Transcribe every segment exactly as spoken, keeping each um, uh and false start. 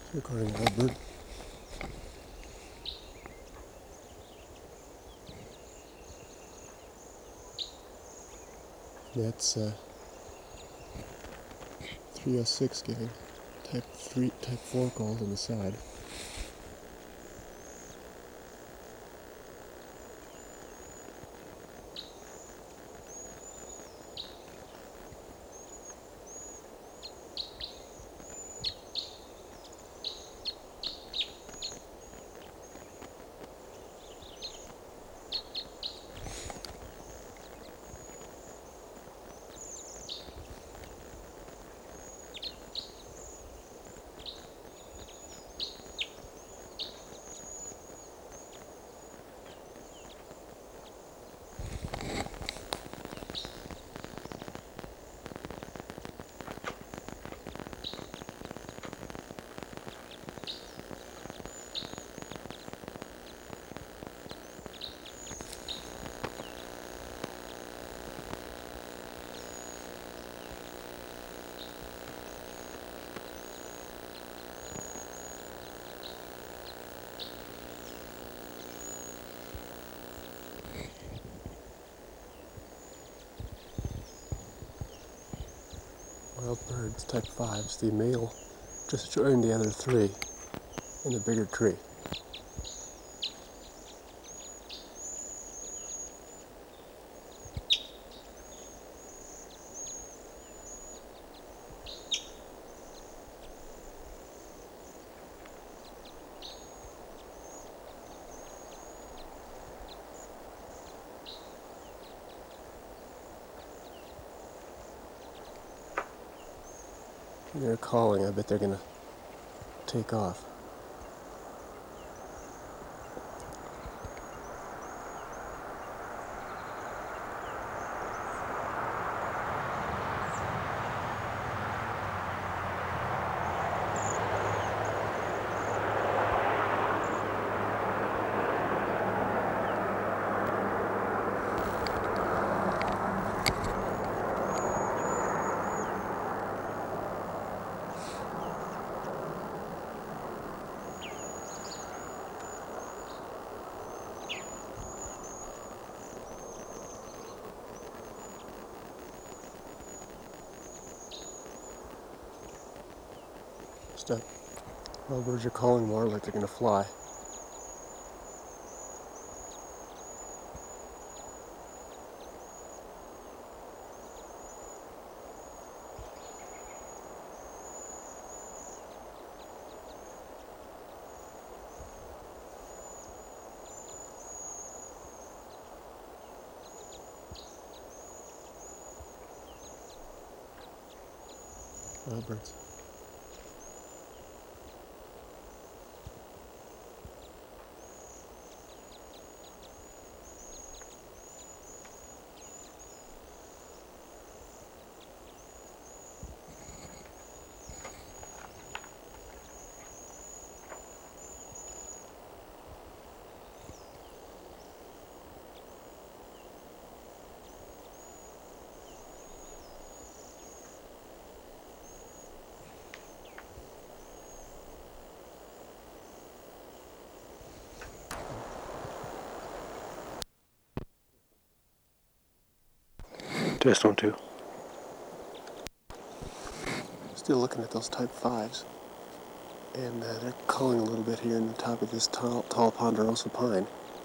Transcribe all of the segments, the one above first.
Recording lovebird. That's uh, three oh six giving type three, type four gold on the side. Wild birds, type fives. The male just joined the other three in the bigger tree. They're calling. I bet they're gonna take off. Step. Wild birds are calling more like they're gonna fly. Wild birds. Test one, two. Still looking at those type fives. And uh, they're calling a little bit here in the top of this tall, tall ponderosa pine.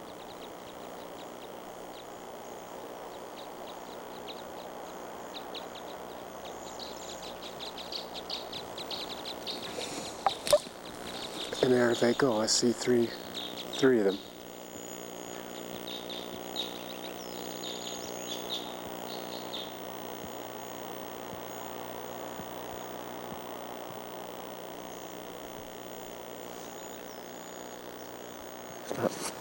And there they go. I see three, three of them. Stop.